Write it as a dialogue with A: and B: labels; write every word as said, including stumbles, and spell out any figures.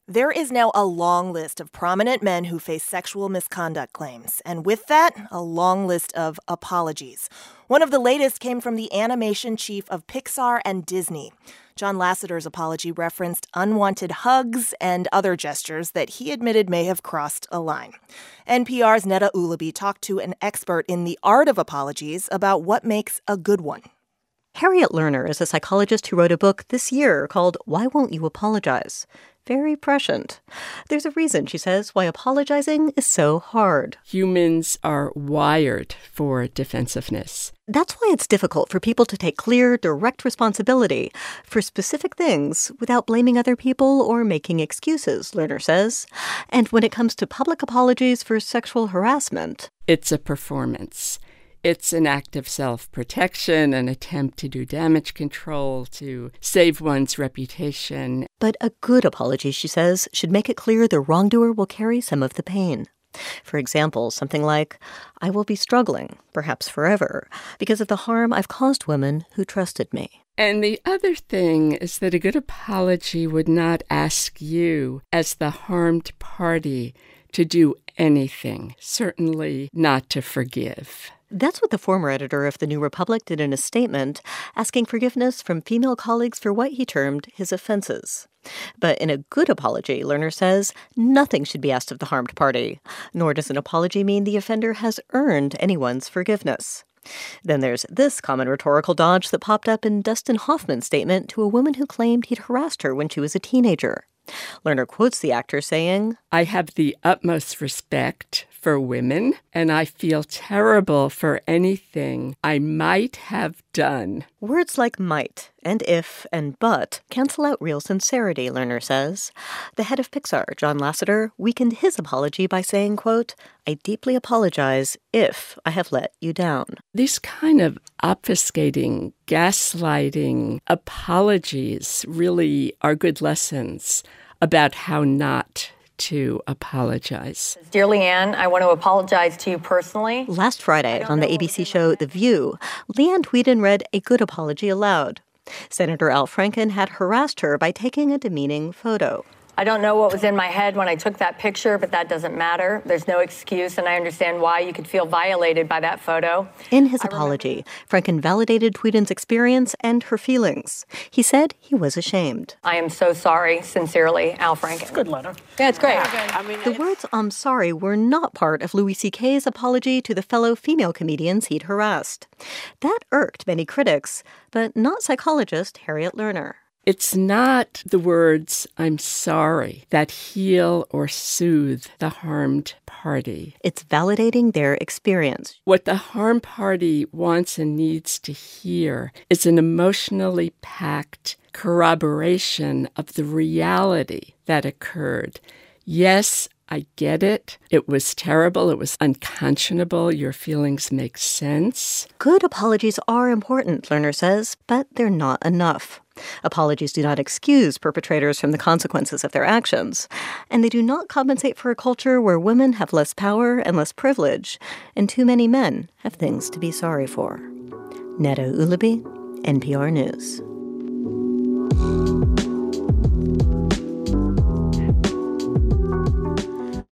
A: There is now a long list of prominent men who face sexual misconduct claims, and with that, a long list of apologies. One of the latest came from the animation chief of Pixar and Disney. John Lasseter's apology referenced unwanted hugs and other gestures that he admitted may have crossed a line. N P R's Neda Ulaby talked to an expert in the art of apologies about what makes a good one.
B: Harriet Lerner is a psychologist who wrote a book this year called Why Won't You Apologize? Very prescient. There's a reason, she says, why apologizing is so hard.
C: Humans are wired for defensiveness.
B: That's why it's difficult for people to take clear, direct responsibility for specific things without blaming other people or making excuses, Lerner says. And when it comes to public apologies for sexual harassment,
C: it's a performance. It's an act of self-protection, an attempt to do damage control, to save one's reputation.
B: But a good apology, she says, should make it clear the wrongdoer will carry some of the pain. For example, something like, I will be struggling, perhaps forever, because of the harm I've caused women who trusted me.
C: And the other thing is that a good apology would not ask you, as the harmed party, to do anything, certainly not to forgive.
B: That's what the former editor of The New Republic did in a statement, asking forgiveness from female colleagues for what he termed his offenses. But in a good apology, Lerner says, nothing should be asked of the harmed party, nor does an apology mean the offender has earned anyone's forgiveness. Then there's this common rhetorical dodge that popped up in Dustin Hoffman's statement to a woman who claimed he'd harassed her when she was a teenager. Lerner quotes the actor saying,
C: I have the utmost respect for women, and I feel terrible for anything I might have done.
B: Words like might and if and but cancel out real sincerity, Lerner says. The head of Pixar, John Lasseter, weakened his apology by saying, quote, I deeply apologize if I have let you down.
C: These kind of obfuscating, gaslighting apologies really are good lessons about how not to apologize.
D: Dear Leanne, I want to apologize to you personally.
B: Last Friday on the A B C show The View, Leanne Tweeden read a good apology aloud. Senator Al Franken had harassed her by taking a demeaning photo.
D: I don't know what was in my head when I took that picture, but that doesn't matter. There's no excuse, and I understand why you could feel violated by that photo.
B: In his apology, Franken validated Tweeden's experience and her feelings. He said he was ashamed.
D: I am so sorry, sincerely, Al Franken.
E: It's a good letter.
D: Yeah, it's great.
E: Yeah. I mean,
B: the words, I'm sorry, were not part of Louis C K's apology to the fellow female comedians he'd harassed. That irked many critics, but not psychologist Harriet Lerner.
C: It's not the words, I'm sorry, that heal or soothe the harmed party.
B: It's validating their experience.
C: What the harmed party wants and needs to hear is an emotionally packed corroboration of the reality that occurred. Yes, I get it. It was terrible. It was unconscionable. Your feelings make sense.
B: Good apologies are important, Lerner says, but they're not enough. Apologies do not excuse perpetrators from the consequences of their actions, and they do not compensate for a culture where women have less power and less privilege, and too many men have things to be sorry for. Neda Ulaby, N P R News.